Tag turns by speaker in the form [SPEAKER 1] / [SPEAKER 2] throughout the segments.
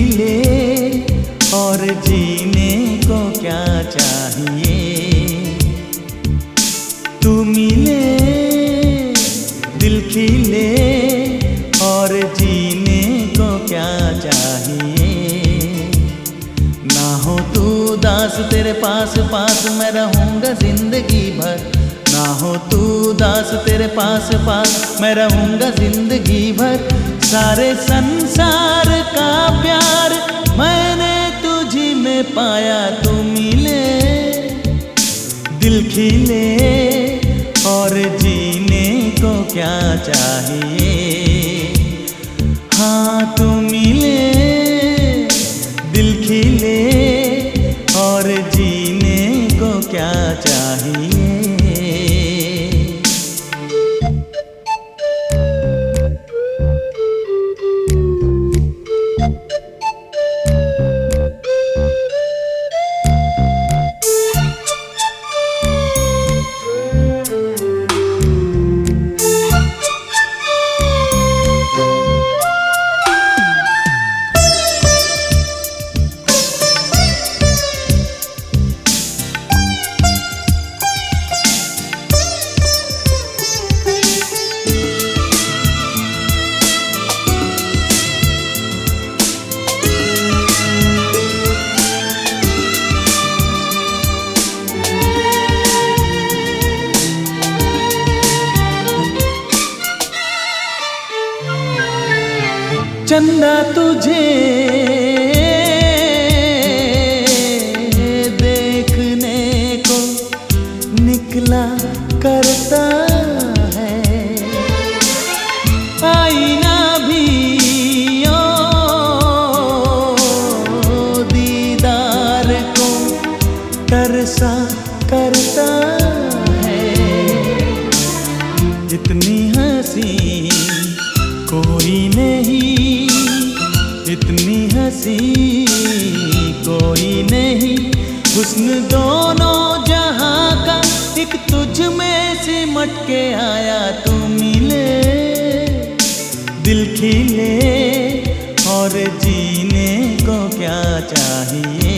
[SPEAKER 1] ले और जीने को क्या चाहिए। तू मिले दिल खिले और जीने को क्या चाहिए। ना हो तू दास तेरे पास पास मैं रहूँगा जिंदगी भर। ना हो तू दास तेरे पास पास मैं रहूँगा जिंदगी भर। सारे संसार का प्यार मैंने तुझी में पाया। तू मिले दिल खिले और जीने को क्या चाहिए। हाँ तू मिले दिल खिले और जीने को क्या चाहिए। चंदा तुझे देखने को निकला करता है। आईना भी ओ दीदार को तरसा करता है। इतनी हंसी कोई नहीं, इतनी हंसी कोई नहीं। हुस्न दोनों जहां का एक तुझ में सिमट के आया। तू मिले दिल खिले और जीने को क्या चाहिए।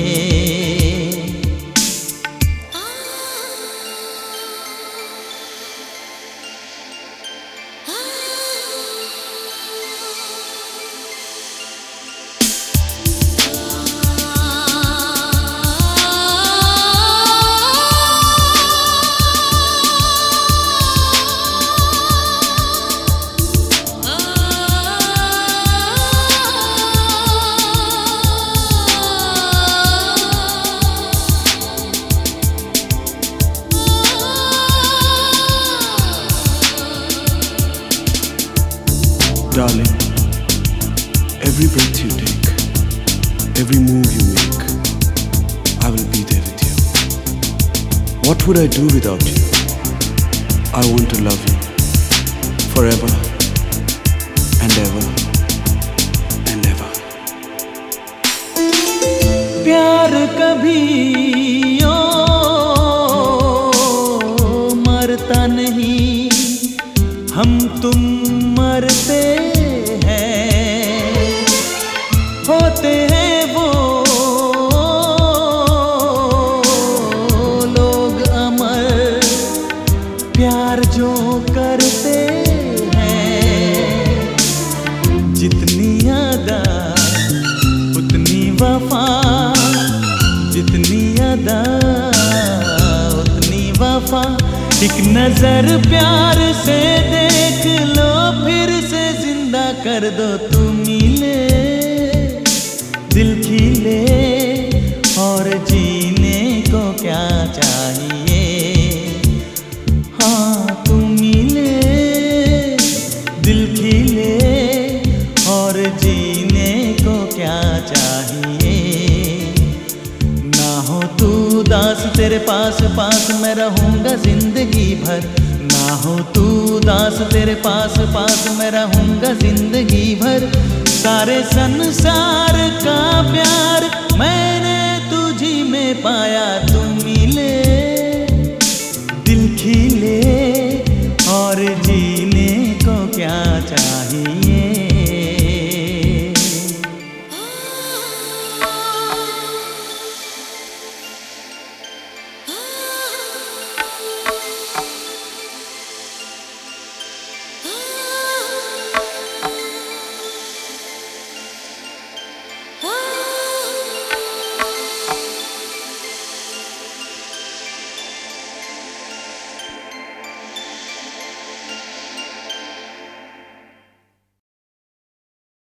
[SPEAKER 2] Darling, every breath you take, every move you make, I will be there with you. What would I do without you? I want to love you forever and ever and ever.
[SPEAKER 1] प्यार कभी ओ मरता नहीं, हम तुम मरते हैं। होते हैं वो लोग अमर प्यार जो करते हैं। जितनी अदा उतनी वफा, जितनी अदा उतनी वफा। एक नजर प्यार से देख लो फिर से जिंदा कर दो। तू मिले दिल खिले और जीने को क्या चाहिए। हाँ तू मिले दिल खिले और जीने को क्या चाहिए। ना हो तू दास तेरे पास पास मैं रहूँगा जिंदगी भर। ना हो तू दास तेरे पास पास मैं रहूँगा जिंदगी भर। सारे संसार